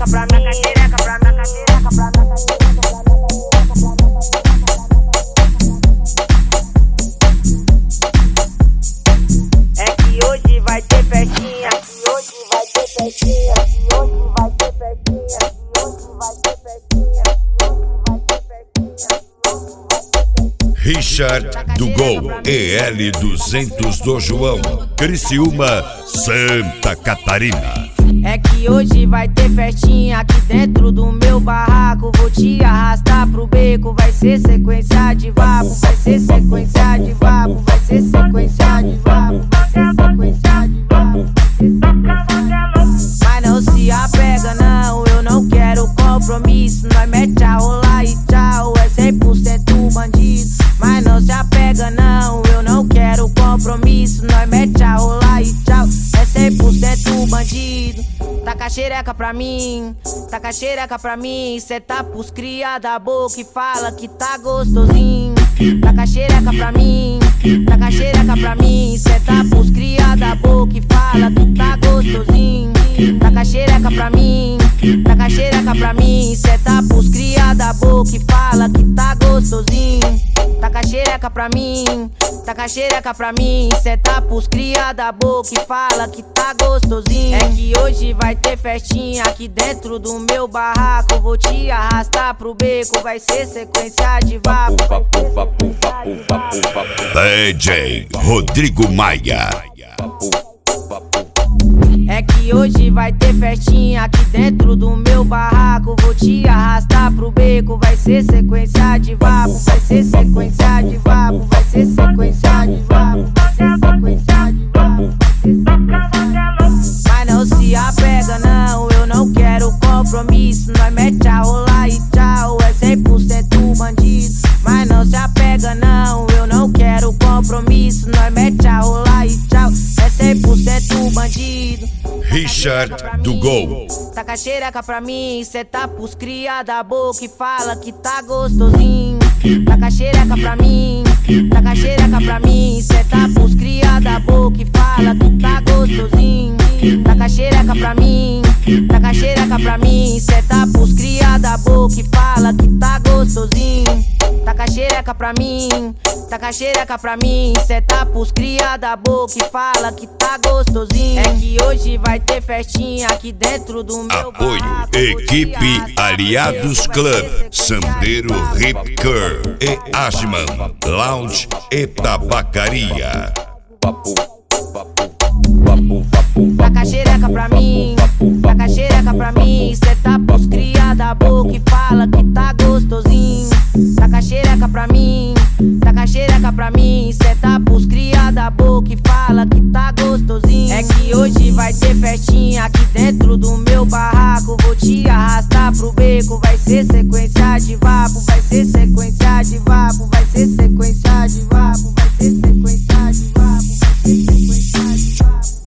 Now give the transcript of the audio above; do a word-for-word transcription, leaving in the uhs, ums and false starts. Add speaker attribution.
Speaker 1: xereca pra mim, xereca pra mim, xereca pra mim. É que hoje vai ter festinha, que hoje vai ter festinha, que hoje vai ter festinha, que hoje vai ter festinha, que hoje vai ter festinha, que hoje vai ter festinha.
Speaker 2: Richard do Gol, E L duzentos do João, Criciúma, Santa Catarina.
Speaker 1: É que hoje vai ter festinha aqui dentro do meu barraco. Vou te arrastar pro beco, vai ser sequência de vapo, vai ser sequência de vapo, vai ser sequência de vapo, vai ser sequência de vapo. Mas não se apega não, eu não quero compromisso. Nós mete a rolar e tchau, é cem por cento bandido. Mas não se apega não, eu não quero compromisso. Nós mete a rolar e tchau, é cem por cento bandido. Taca a xereca pra mim, taca a xereca pra mim. Cê tá pros cria da boca e fala que tá gostosinho. Taca a xereca pra mim, taca a xereca pra mim. Cê tá pros cria da boca e fala que tá gostosinho. Taca a xereca pra mim, taca a xereca pra mim. Cê tá pros cria da boca e fala que tá gostosinho. Taca a xereca pra mim, taca a xereca pra mim. Cê tá pros cria da boca e fala que tá gostosinho. É que hoje vai ter festinha aqui dentro do meu barraco. Vou te arrastar pro beco, vai ser sequência de vapo.
Speaker 2: D J Rodrigo Maia.
Speaker 1: É que hoje vai ter festinha aqui dentro do meu barraco. Vou te arrastar pro beco, vai ser sequência de vapo, vai ser sequência de vapo, vai ser sequência de vapo, vai ser sequência de vapo. Mas não se apega não, eu não quero compromisso. Nós mete a rolar e tchau, é cem por cento bandido. Mas não se apega não, eu não quero compromisso. Nós mete a rolar e tchau, é cem por cento bandido.
Speaker 2: Richard do Gol.
Speaker 1: Taca a xereca pra mim, cê tá pros cria da boca e fala que tá gostosinho. Taca a xereca pra mim, taca a xereca pra mim. Cê tá pros cria da boca e fala que tá gostosinho. Taca a xereca pra mim, taca a xereca pra mim. Cê tá pros cria da boca e fala que tá gostosinho. Taca a xereca pra mim, taca a xereca pra mim. Cê tá pros cria da boca e fala que tá gostosinho. É que hoje vai ter festinha aqui dentro do meu
Speaker 2: Apoio
Speaker 1: barraco.
Speaker 2: Equipe Aliados Club, Sandeiro Hip Curve e Ashman Lounge e Tabacaria.
Speaker 1: Taca a xereca pra mim, taca a xereca pra mim. Cê tá pros cria da boca e fala que tá gostosinho. Taca a xereca pra mim, taca a xereca pra mim. Cê tá pros cria da boca e fala que tá gostosinho. É que hoje vai ter festinha aqui dentro do meu